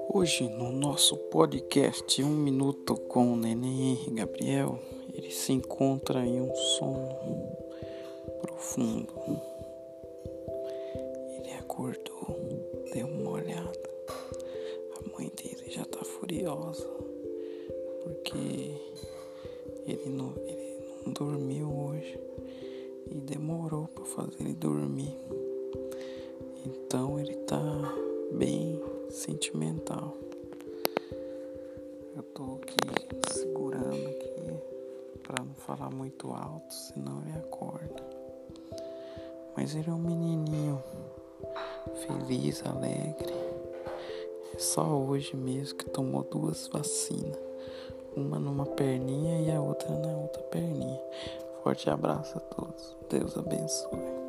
Hoje, no nosso podcast 1 minuto com o Neném Henrique Gabriel, ele se encontra em um sono profundo. Ele acordou, deu uma olhada. A mãe dele já tá furiosa, porque ele não dormiu hoje e demorou para fazer ele dormir. Então ele tá bem sentimental. Eu tô aqui segurando aqui para não falar muito alto, senão ele acorda. Mas ele é um menininho feliz, alegre. É só hoje mesmo que tomou 2 vacinas. Uma numa perninha e a outra na outra perninha. Forte abraço a todos. Deus abençoe.